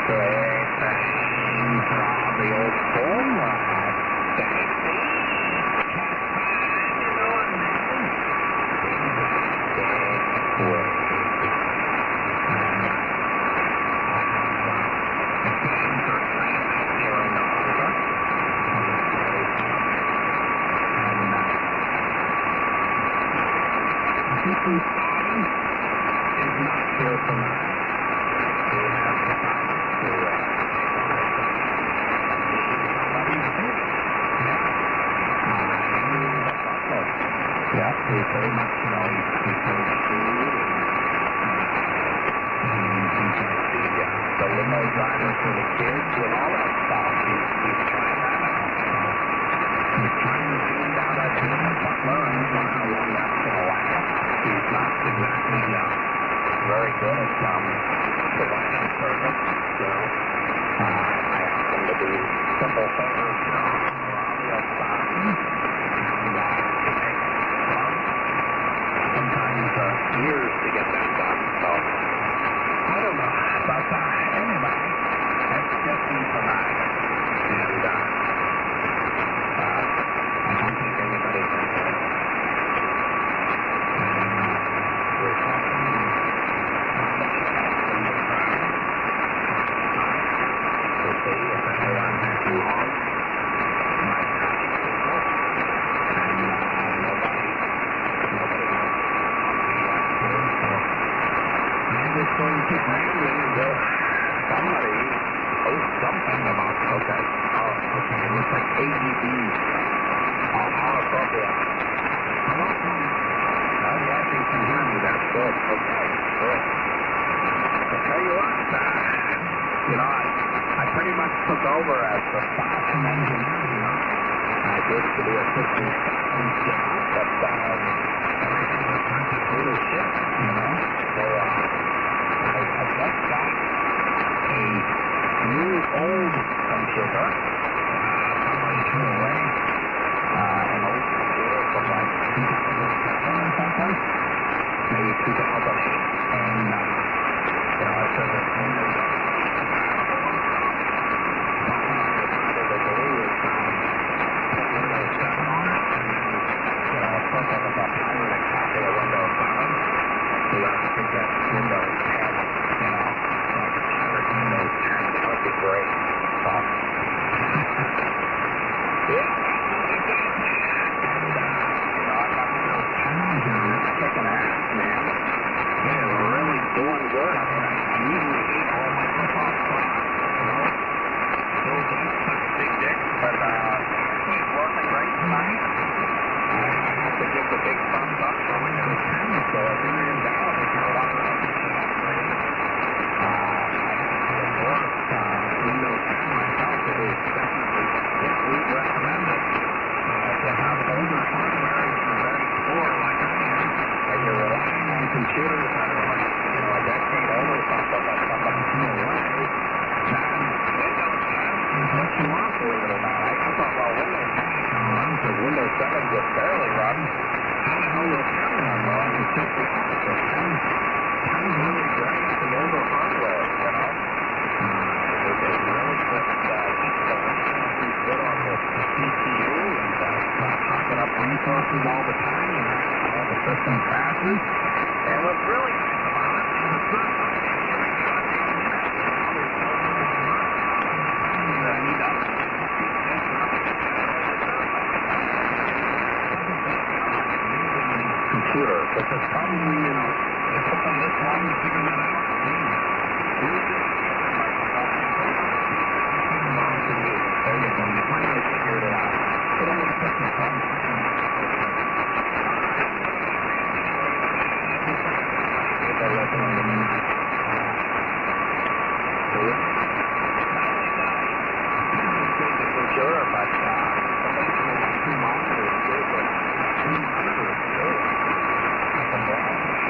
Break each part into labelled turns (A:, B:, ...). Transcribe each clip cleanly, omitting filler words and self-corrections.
A: Great things of the old phone line. Very good at providing service. I ask them to do simple favors around the station, and sometimes years to get that done. So I don't know, but anyway, that's just me for that. And I don't think anybody's going to get it. We're talking. Somebody post something about okay. Oh, okay. It looks like AEDs are all appropriate. Hello? Oh, yes, you can hear me. That's good. Okay, good. I'll tell you what, I pretty much took over as the station engineer, I used to be assistant station's job, but everything was turned to total shit, So, I just got a new old computer. Somebody threw away an old computer from like 2007 or something, maybe 2008, and it says it's Windows. Windows 7 on it, and then, of course, I was a pirate a copy of Windows 7, so I think that's Windows 10, Windows 10, that would be great. So, yeah, and, I got Windows 10s, and it's kicking ass, man. It is really doing good. I mean, I usually hate all Microsoft crap, Bill Gates such a big dick, but, he's working great tonight. I have to give the big thumbs up for Windows 10, so if you're in doubt, if you're wondering if you should upgrade, I have to endorse Windows 10 myself. It is definitely what we recommend it. If you have older hardware, if you're very poor like I am, and you're relying on computers that are like, a decade old or something that somebody threw away, then Windows 10 is what you want, believe it or not. I thought, well, Windows 10 can run because Windows 7 just barely runs. How the hell will 10 run? Well, it's just the opposite. 10's really great at the older hardware, It really just keeps the resources good on the CPU, and it's not hocking up resources all the time, and all the system crashes. And what's really nice about it is it's not like every goddamn minute. There's no that I need to update this or computer, which is probably, it took them this long to figure that out. There you go. You finally figured it out. It only took me some time. They're listening to me now. The computer, but somebody told me 2 monitors too, but 2 monitors too. I can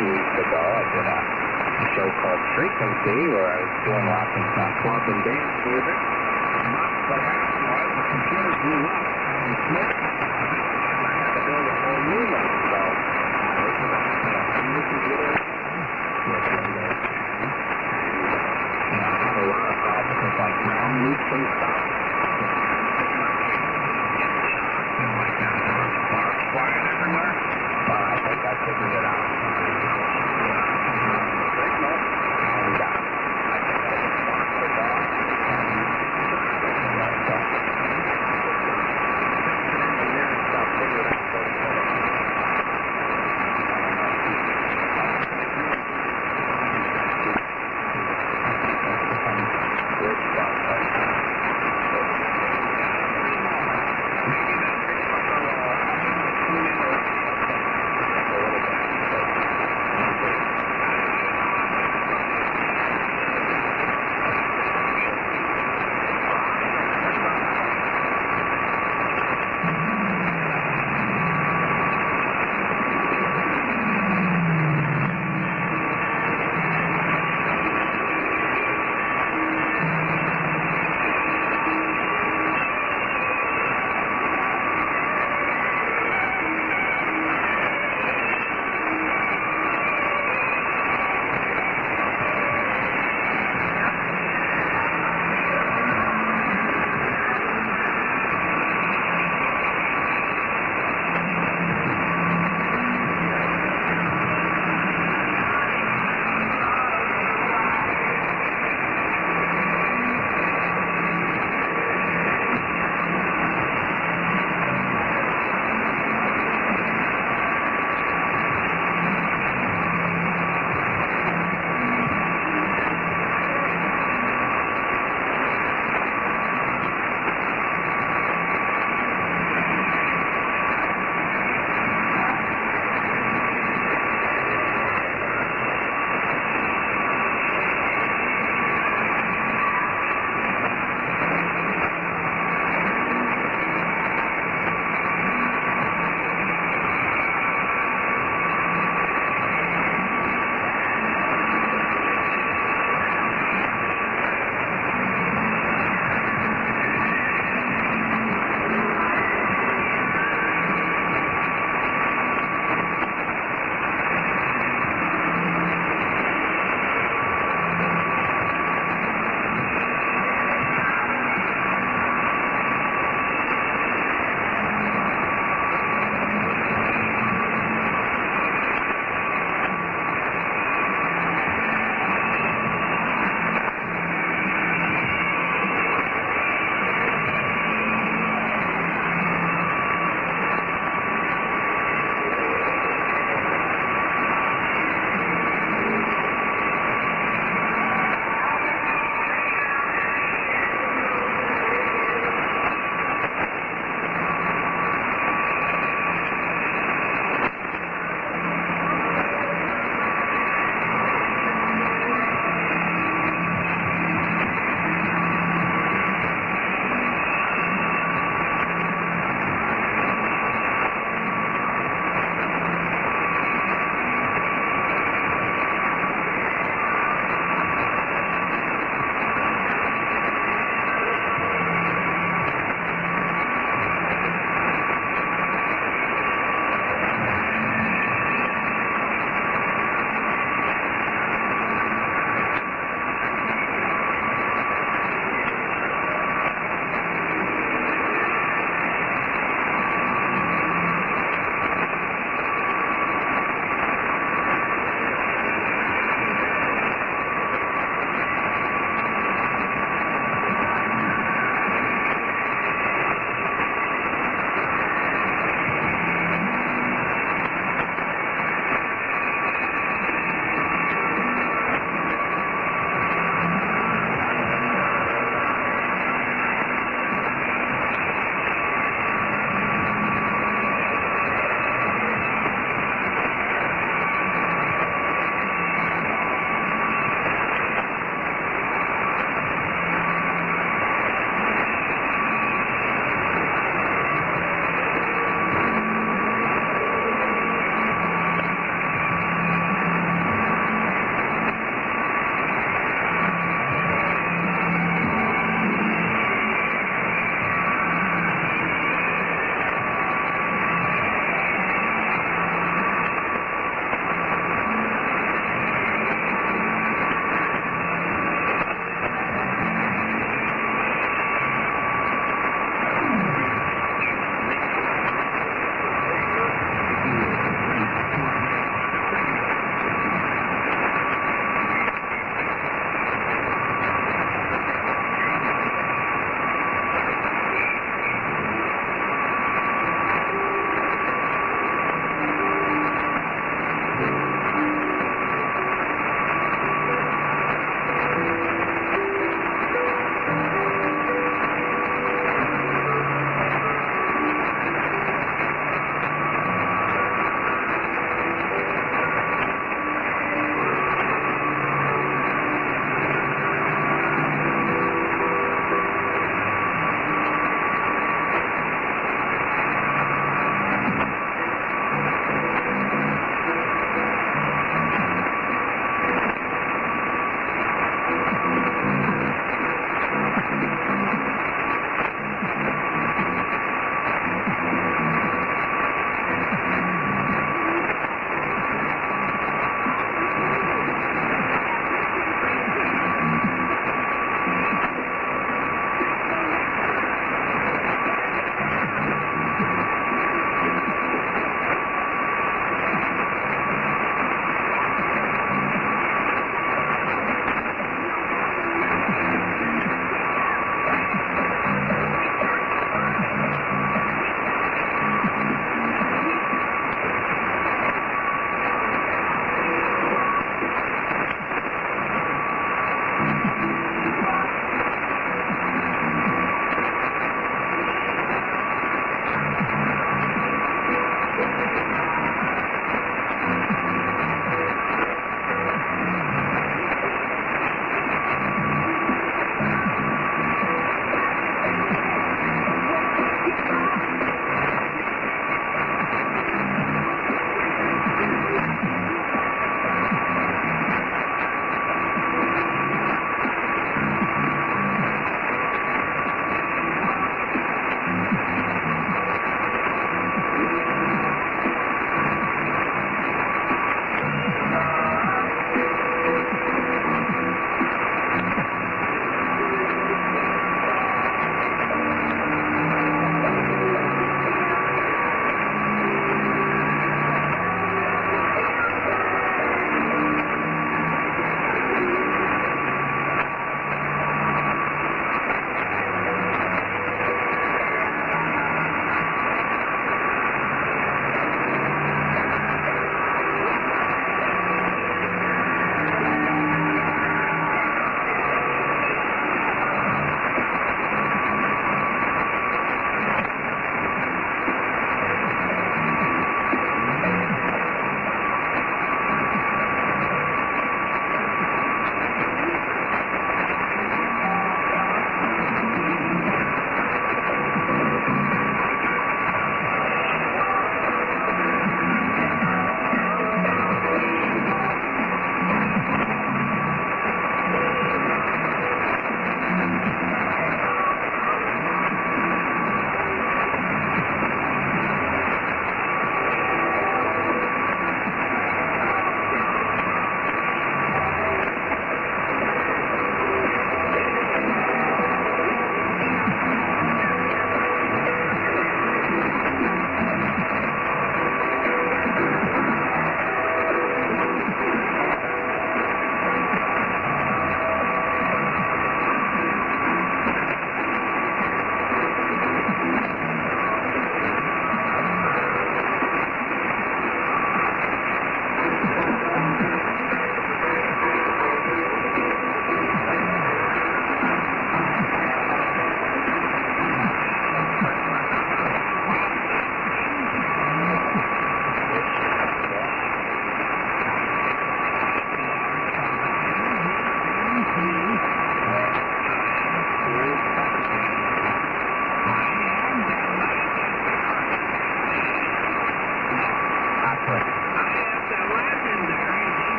A: 2 weeks ago. I did a show called Frequency where I was doing lots of club and dance music. But what happened was the computer blew up and smoke